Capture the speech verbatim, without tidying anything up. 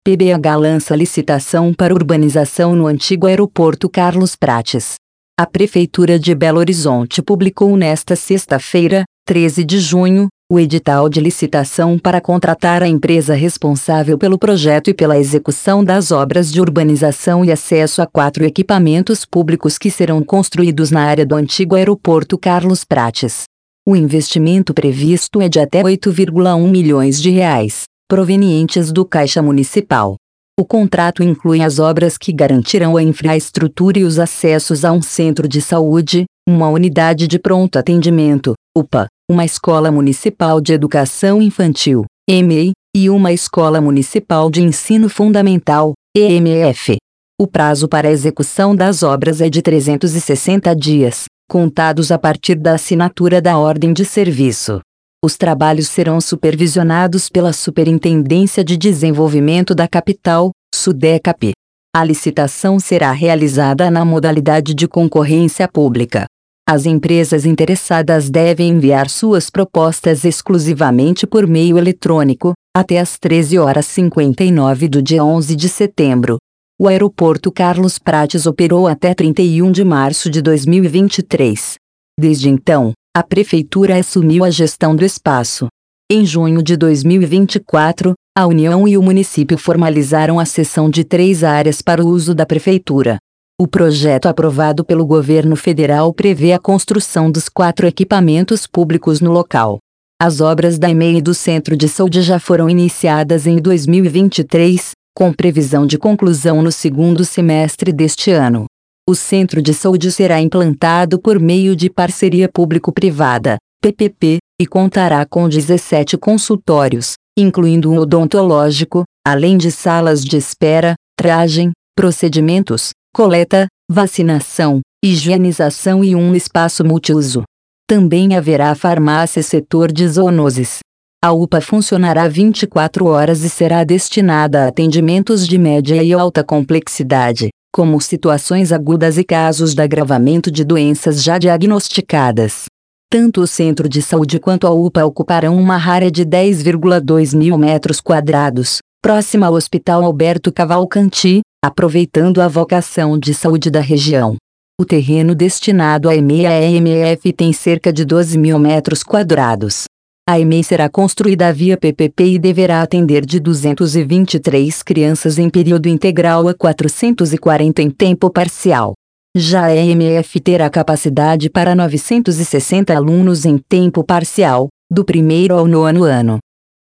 P B H lança licitação para urbanização no antigo aeroporto Carlos Prates. A Prefeitura de Belo Horizonte publicou nesta sexta-feira, treze de junho, o edital de licitação para contratar a empresa responsável pelo projeto e pela execução das obras de urbanização e acesso a quatro equipamentos públicos que serão construídos na área do antigo aeroporto Carlos Prates. O investimento previsto é de até oito vírgula um milhões de reais, provenientes do Caixa Municipal. O contrato inclui as obras que garantirão a infraestrutura e os acessos a um centro de saúde, uma unidade de pronto atendimento, U P A, uma escola municipal de educação infantil, E M E I, e uma escola municipal de ensino fundamental, E M F. O prazo para a execução das obras é de trezentos e sessenta dias, contados a partir da assinatura da ordem de serviço. Os trabalhos serão supervisionados pela Superintendência de Desenvolvimento da Capital, SUDECAP. A licitação será realizada na modalidade de concorrência pública. As empresas interessadas devem enviar suas propostas exclusivamente por meio eletrônico, até às treze horas e cinquenta e nove do dia onze de setembro. O aeroporto Carlos Prates operou até trinta e um de março de dois mil e vinte e três. Desde então, a Prefeitura assumiu a gestão do espaço. Em junho de dois mil e vinte e quatro, a União e o município formalizaram a cessão de três áreas para o uso da Prefeitura. O projeto aprovado pelo governo federal prevê a construção dos quatro equipamentos públicos no local. As obras da E M E I e do Centro de Saúde já foram iniciadas em dois mil e vinte e três, com previsão de conclusão no segundo semestre deste ano. O Centro de Saúde será implantado por meio de parceria público-privada, P P P, e contará com dezessete consultórios, incluindo um odontológico, além de salas de espera, triagem, procedimentos, coleta, vacinação, higienização e um espaço multiuso. Também haverá farmácia setor de zoonoses. A U P A funcionará vinte e quatro horas e será destinada a atendimentos de média e alta complexidade, como situações agudas e casos de agravamento de doenças já diagnosticadas. Tanto o Centro de Saúde quanto a U P A ocuparão uma área de dez vírgula dois mil metros quadrados, próxima ao Hospital Alberto Cavalcanti, aproveitando a vocação de saúde da região. O terreno destinado à E M E I e à E M F tem cerca de doze mil metros quadrados. A E M E I será construída via P P P e deverá atender de duzentas e vinte e três crianças em período integral a quatrocentos e quarenta em tempo parcial. Já a E M F terá capacidade para novecentos e sessenta alunos em tempo parcial, do primeiro ao nono ano.